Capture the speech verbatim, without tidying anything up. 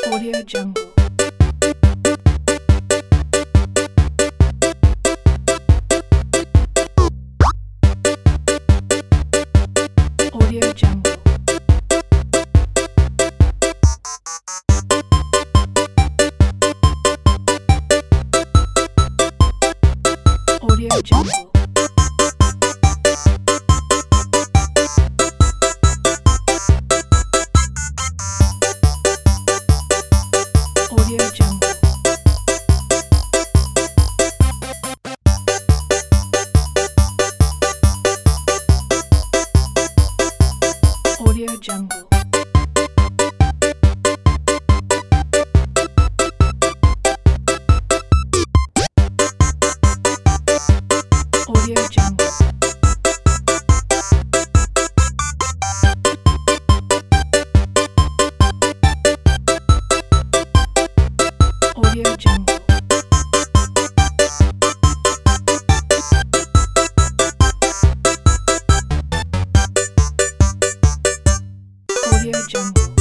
Audio Jungle. Audio Jungle. Audio Jungle. Audio Jungle. Audio Jungle. Audio Jungle. Audio Jungle. Audio Jungle.